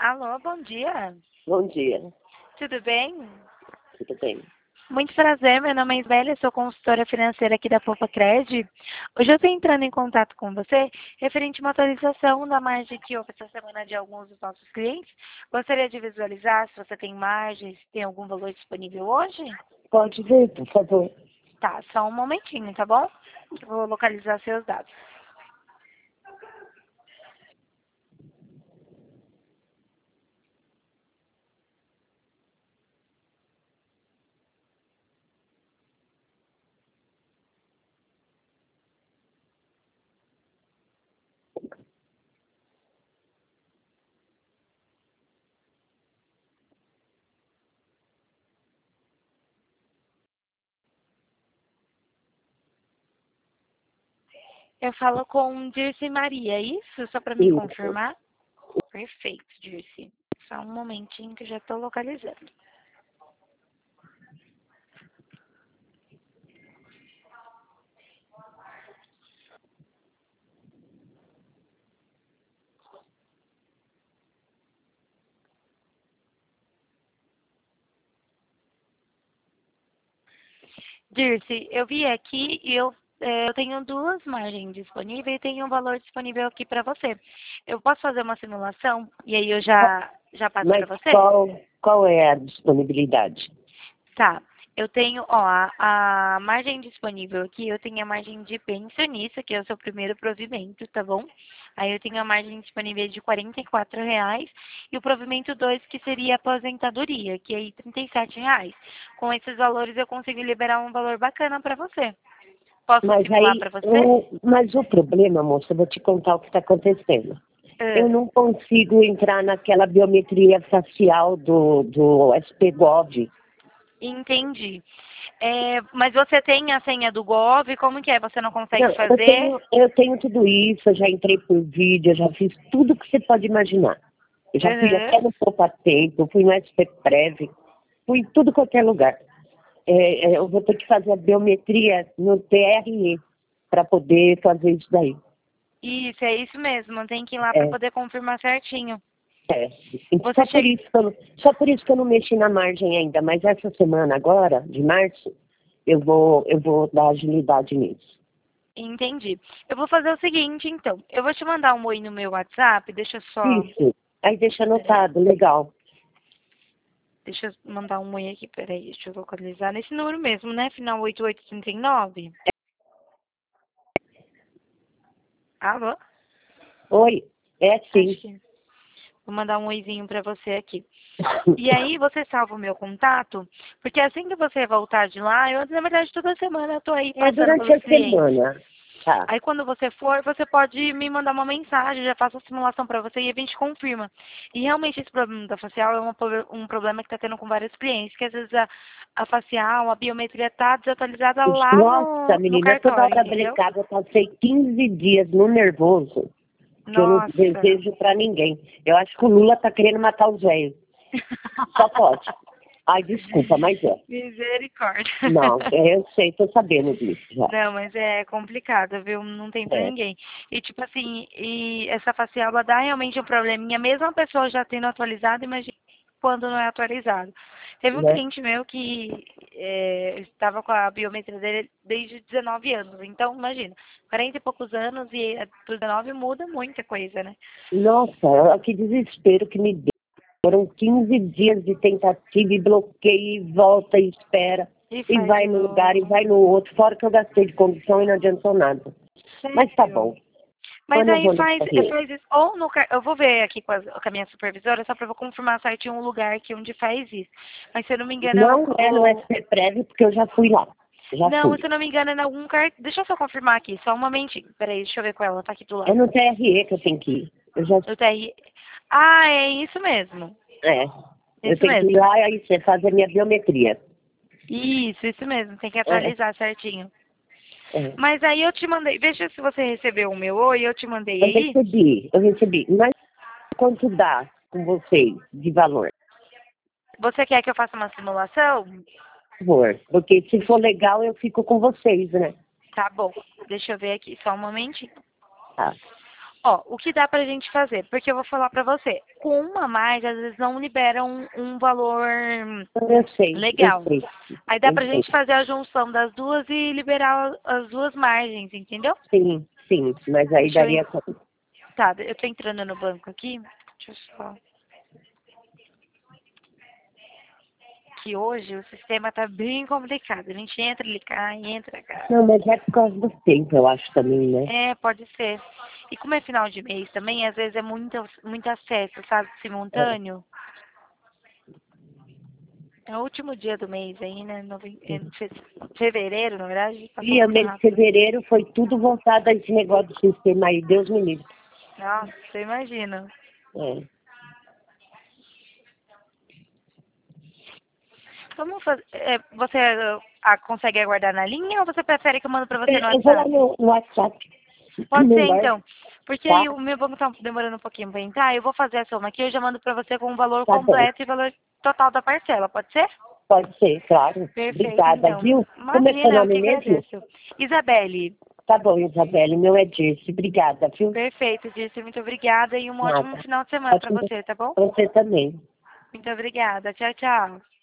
Alô, bom dia. Bom dia, Tudo bem? tudo bem? Muito prazer, meu nome é Isabela, sou consultora financeira aqui da Poupa Cred. Hoje eu estou entrando em contato com você referente a uma atualização da margem que houve essa semana de alguns dos nossos clientes. Gostaria de visualizar se você tem margem, se tem algum valor disponível hoje? Pode ver, por favor. Tá, só um momentinho, tá bom? Eu vou localizar seus dados. Eu falo com Dirce Maria, é isso? Só para me Isso. confirmar? Perfeito, Dirce. Só um momentinho que eu já estou localizando. Dirce, eu vi aqui e eu tenho duas margens disponíveis e tenho um valor disponível aqui para você. Eu posso fazer uma simulação e aí eu já passo para Mas você? qual é a disponibilidade? Tá. Eu tenho, ó, a margem disponível aqui, eu tenho a margem de pensionista, que é o seu primeiro provimento, tá bom? Aí eu tenho a margem disponível de R$ 44 e o provimento 2 que seria a aposentadoria, que é aí R$ 37. Com esses valores eu consigo liberar um valor bacana para você. Posso Mas simular aí, para você? mas o problema, moça, eu vou te contar o que está acontecendo. Eu Ah, não consigo entrar naquela biometria facial do SPGov. entendi. Mas você tem a senha do Gov? Como que é? Você não consegue Não, fazer? eu tenho tudo isso, eu já entrei por vídeo, eu já fiz tudo que você pode imaginar. Eu já fui Aham. até no Poupa Tempo, fui no SPPrev, fui em tudo qualquer lugar. Eu vou ter que fazer a biometria no TRE para poder fazer isso daí. Isso, é isso mesmo. Tem que ir lá para É, poder confirmar certinho. é. Você chega. Só por isso que eu não mexi na margem ainda, mas essa semana agora, de março, eu vou dar agilidade nisso. Entendi. Eu vou fazer o seguinte, então. Eu vou te mandar um oi no meu WhatsApp. Deixa eu só. Isso. Aí deixa Peraí. anotado, legal. Deixa eu mandar um oi aqui. Peraí. Deixa eu localizar nesse número mesmo, né? Final 8839. Alô? Oi, é sim. Acho que. Vou mandar um oizinho para você aqui. E aí você salva o meu contato, porque assim que você voltar de lá, na verdade, toda semana eu tô aí É passando durante pelos a clientes. semana. Tá. Aí quando você for, você pode me mandar uma mensagem, eu já faço a simulação para você e a gente confirma. E realmente esse problema da facial é um problema que está tendo com vários clientes, que às vezes a facial, a biometria está desatualizada lá Nossa, no menina, toda cartório, hora entendeu? brecada, eu passei 15 dias no nervoso, que eu não Nossa. desejo pra ninguém. Eu acho que o Lula tá querendo matar os velhos. Só pode. Ai, desculpa, mas é. Misericórdia. Não, eu sei, tô sabendo disso já. Não, mas é complicado, viu? Não tem pra É. ninguém. E tipo assim, e essa facial ela dá realmente um probleminha, mesmo a pessoa já tendo atualizado, imagina quando não é atualizado. Teve um Né? cliente meu que estava com a biometria dele desde 19 anos. Então, imagina, 40 e poucos anos e para 19 muda muita coisa, né? Nossa, que desespero que me deu. Foram 15 dias de tentativa e bloqueio, e volta e espera, E e faz de vai no lugar, e novo. vai no outro, fora que eu gastei de condução e não adiantou nada. Mas tá Sério? bom, Mas quando eu aí vou no TRE? faz isso, ou no, eu vou ver aqui com a minha supervisora, só para eu confirmar certinho um lugar aqui onde faz isso. Mas se eu não me engano, Não é no SPPrev, porque eu já fui lá. Já não, fui. se eu não me engano, é em algum cartão. Deixa eu só confirmar aqui, só um momentinho. Peraí, deixa eu ver com ela, tá aqui do É lado. no TRE que eu tenho que ir. Eu já, Eu TR. Ah, é isso mesmo. é, eu Isso tenho que ir mesmo. lá e aí você faz a minha biometria. Isso mesmo. Tem que É, atualizar certinho. é. Mas aí eu te mandei. Veja se você recebeu o meu oi, eu te mandei aí. Eu recebi. Mas quanto dá com vocês de valor? Você quer que eu faça uma simulação? Por favor. Porque se for legal, eu fico com vocês, né? Tá bom. Deixa eu ver aqui, só um momentinho. Tá. Ó, o que dá pra gente fazer? Porque eu vou falar pra você, com uma mais, às vezes não libera um valor Eu sei, legal. eu sei. Aí dá Eu pra sei. gente fazer a junção das duas e liberar as duas margens, entendeu? Sim, sim, mas aí Deixa eu... daria... Tá, eu tô entrando no banco aqui. Deixa eu só... Que hoje o sistema tá bem complicado. A gente entra, ele cai, entra, cai. Não, mas é por causa do tempo, eu acho também, né? É, pode ser. E como é final de mês também, às vezes é muito acesso, sabe, É. simultâneo. É o último dia do mês aí, né? Fevereiro, na verdade, passou E o muito mês de rápido. fevereiro foi tudo voltado a esse negócio do sistema aí, Deus me livre. Nossa, você imagina. É. Vamos fazer. Você consegue aguardar na linha ou você prefere que eu mando pra você no Eu vou lá WhatsApp? no WhatsApp. Pode ser Melhor, então. Porque tá? aí o meu banco tá demorando um pouquinho pra entrar, eu vou fazer a soma aqui, eu já mando pra você com o valor Tá bom. completo e valor total da parcela, pode ser? Pode ser, claro. Perfeito, Obrigada, então. viu? Como é seu Imagina, eu que nome mesmo? agradeço. Isabelle, Tá bom, Isabelle. Meu é Dirce. Obrigada, viu? perfeito, disse muito obrigada e um ótimo Nada. final de semana pra Ótimo você, tá bom? pra você também. Muito obrigada. Tchau, tchau.